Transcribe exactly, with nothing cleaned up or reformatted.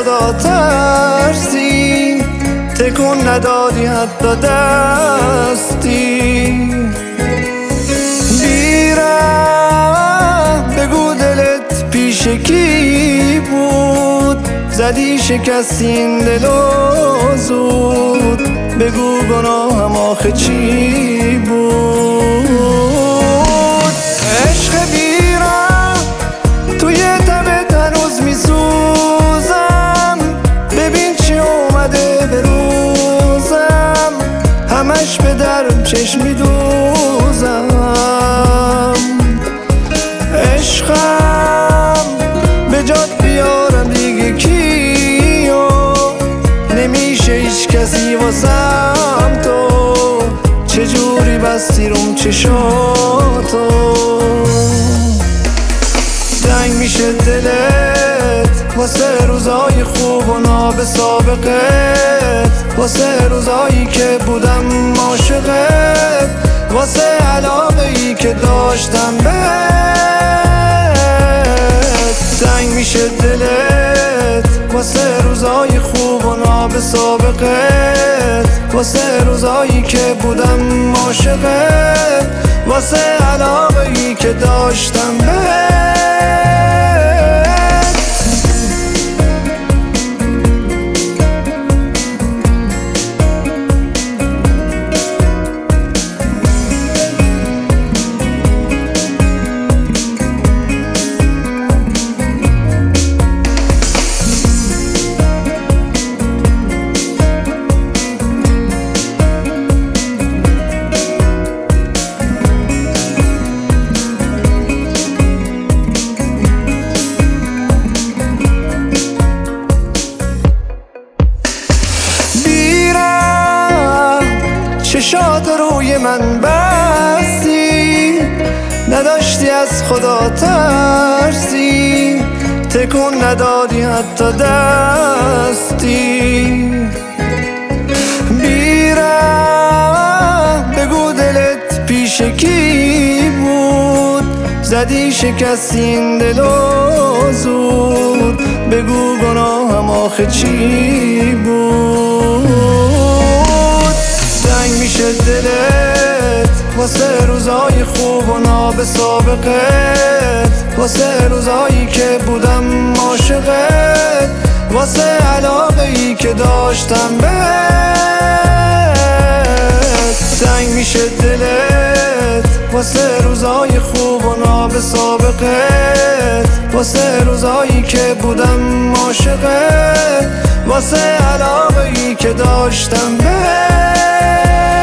خدا ترسی، تکون ندادی حتی دستی. بیرم بگو دلت پیش کی بود، زدی شکستی این دلو زود. بگو گناهم آخه چی بود. عشق بیرم توی تبت هنوز میسوزم، ببین چی اومده به روزم، همش به درم چشم میدوزم. عشقم به جات بیارم دیگه کیو، نمیشه هیچ کسی واسم تو. چجوری بستی روم چشاتو، تنگ میشه دلت واسه روزای خوب و ناب سابقت، واسه روزایی که بودم عاشقت، واسه علاقه ای که داشتم بهت. تنگ میشه دلت واسه روزای خوب و ناب سابقت، واسه روزایی که بودم عاشقت، واسه علاقه ای که داشتم بهت. چشات روی من بستی، نداشتی از خدا ترسی، تکون ندادی حتی دستی. بیرم بگو دلت پیش کی بود، زدی شکستی این دلو زود. بگو گناهم آخه چی بود. تنگ میشه دلت واسه روزای خوب و ناب سابقت، واسه روزایی که بودم عاشقت، واسه علاقه ای که داشتم بهت. تنگ میشه دلت واسه روزای خوب و ناب سابقت، واسه روزایی که بودم عاشقت، واسه علاقه ای که داشتم بهت.